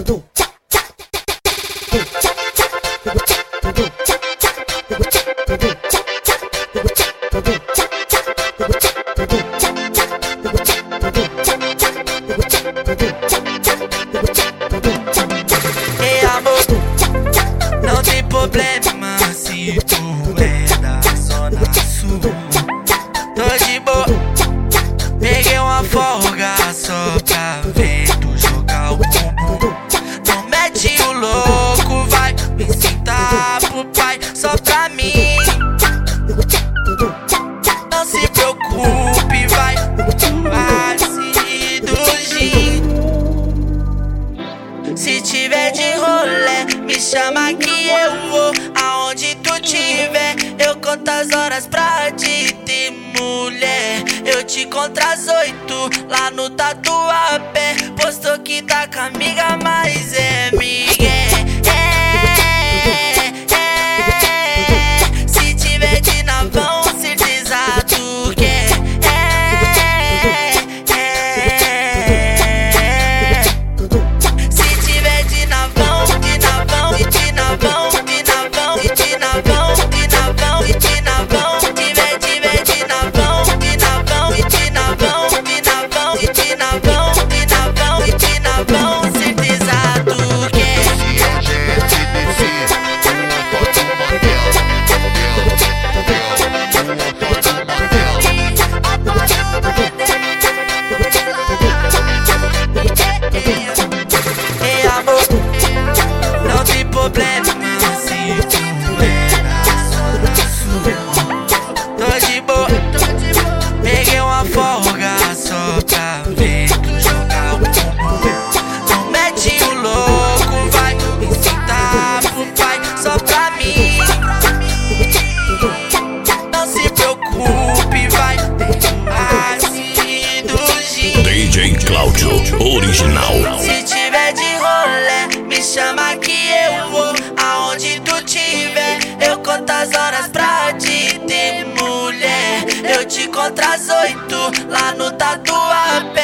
Ei, amor, não tem problema se tu é da zona sul. Tô de boa, peguei uma folga só pra ver tu jogar o bumbum. Não mete o louco, vai me sentar pro pai só pra mim. Não se preocupe, vai seduzir. Se tiver de rolê, me chama que eu vou. Aonde tu tiver, eu conto as horas pra te ter, mulher. Eu te encontro às 8 lá no Tatuapé. Postou que tá com a amiga, mas é migué. Se tiver de navão, certeza tu quer. Se tiver de navão, de navão, de navão, de navão, de navão, de navão, de navão. Tiver de navão, de navão, de navão, de navão, de navão, de navão, de navão, certeza tu quer. Ei, amor, não tem problema se tu é da zona sul. Tô de boa, peguei uma folga só pra ver tu jogar o bumbum. Não mete o louco, vai me sentar pro pai só pra mim. Não se preocupe, vai seduzir. DJ Cláudio Original. Se tiver de rolê, me chama que eu vou. Aonde tu tiver, eu conto as horas pra te ter, mulher. Eu te encontro às 8 lá no Tatuapé.